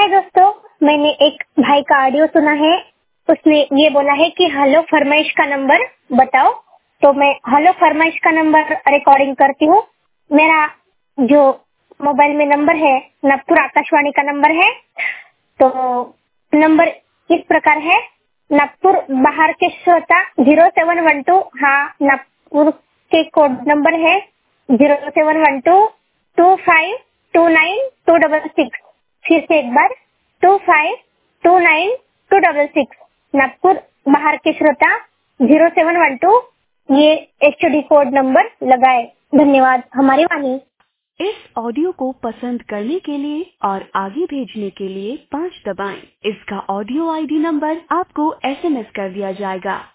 हाय दोस्तों, मैंने एक भाई का ऑडियो सुना है। उसने ये बोला है कि हेलो फरमाइश का नंबर बताओ, तो मैं हेलो फरमाइश का नंबर रिकॉर्डिंग करती हूँ। मेरा जो मोबाइल में नंबर है नागपुर आकाशवाणी का नंबर है। तो नंबर इस प्रकार है, नागपुर बाहर के श्रोता 0712, हाँ नागपुर के कोड नंबर है 0712252926। फिर से एक बार 252926। नागपुर बाहर के श्रोता 0712 ये एचडी कोड नंबर लगाए। धन्यवाद। हमारी वाणी। इस ऑडियो को पसंद करने के लिए और आगे भेजने के लिए 5 दबाएं। इसका ऑडियो आईडी नंबर आपको एसएमएस कर दिया जाएगा।